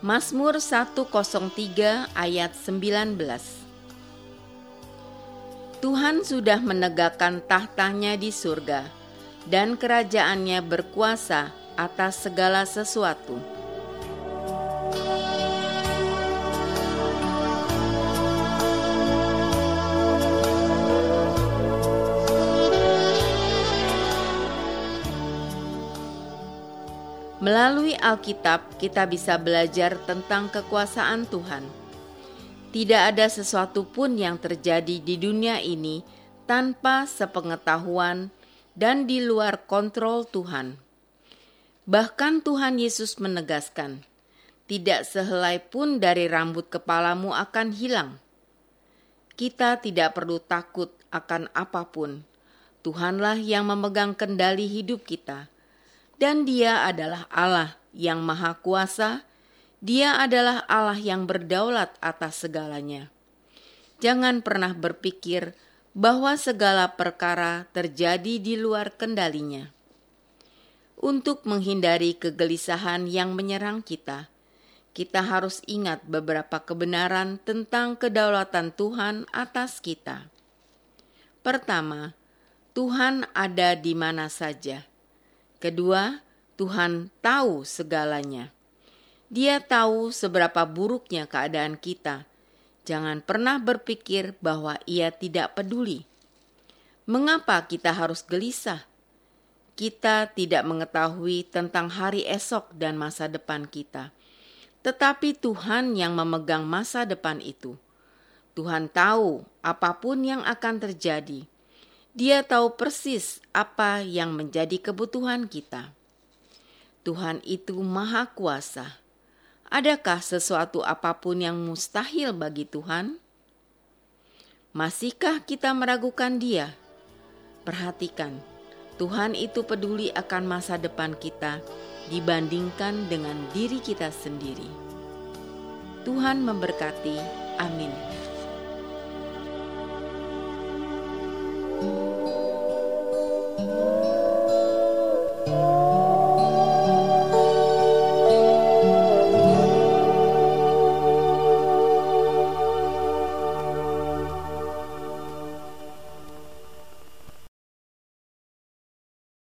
Mazmur 103 ayat 19. Tuhan sudah menegakkan tahtanya di surga, dan kerajaannya berkuasa atas segala sesuatu. Melalui Alkitab, kita bisa belajar tentang kekuasaan Tuhan. Tidak ada sesuatu pun yang terjadi di dunia ini tanpa sepengetahuan dan di luar kontrol Tuhan. Bahkan Tuhan Yesus menegaskan, tidak sehelai pun dari rambut kepalamu akan hilang. Kita tidak perlu takut akan apapun. Tuhanlah yang memegang kendali hidup kita. Dan Dia adalah Allah yang Maha Kuasa. Dia adalah Allah yang berdaulat atas segalanya. Jangan pernah berpikir bahwa segala perkara terjadi di luar kendalinya. Untuk menghindari kegelisahan yang menyerang kita, kita harus ingat beberapa kebenaran tentang kedaulatan Tuhan atas kita. Pertama, Tuhan ada di mana saja. Kedua, Tuhan tahu segalanya. Dia tahu seberapa buruknya keadaan kita. Jangan pernah berpikir bahwa Ia tidak peduli. Mengapa kita harus gelisah? Kita tidak mengetahui tentang hari esok dan masa depan kita. Tetapi Tuhan yang memegang masa depan itu. Tuhan tahu apapun yang akan terjadi. Dia tahu persis apa yang menjadi kebutuhan kita. Tuhan itu Maha Kuasa. Adakah sesuatu apapun yang mustahil bagi Tuhan? Masihkah kita meragukan Dia? Perhatikan, Tuhan itu peduli akan masa depan kita dibandingkan dengan diri kita sendiri. Tuhan memberkati. Amin.